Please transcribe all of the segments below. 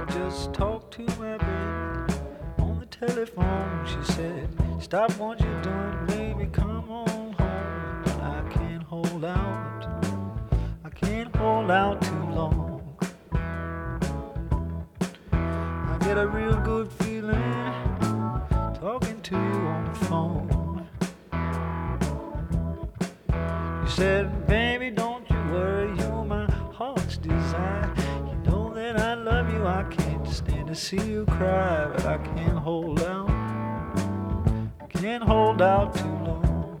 just talked to my baby on the telephone. She said, stop what you're doing, baby, come on home. But I can't hold out, I can't hold out too long. I get a real good feeling talking to you on the phone. You said, baby, don't you worry, you're my heart's desire. You know that I love you, I can't stand to see you cry. But I can't hold out, I can't hold out too long.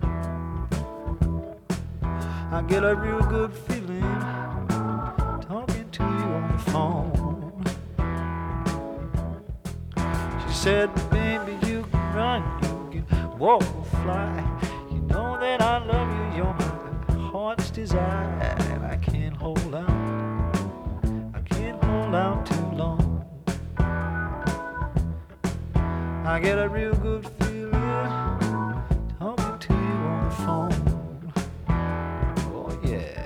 I get a real good feeling talking to you on the phone. She said, baby, you can run, you can walk or fly. You know that I love you, you're my heart's desire. And I can't hold out, I can't hold out too long. I get a real good feeling talking to you on the phone. Oh yeah.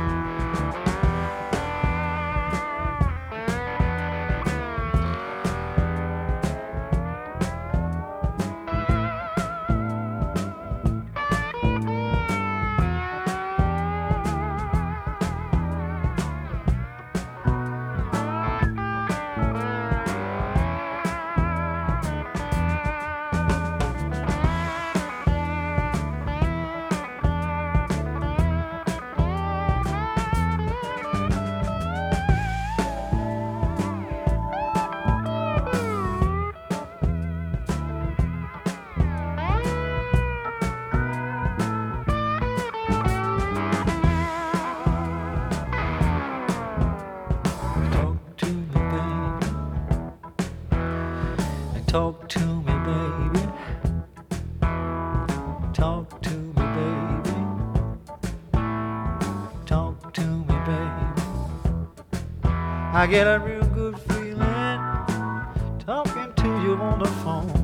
Talk to me, baby. Talk to me, baby. Talk to me, baby. I get a real good feeling talking to you on the phone.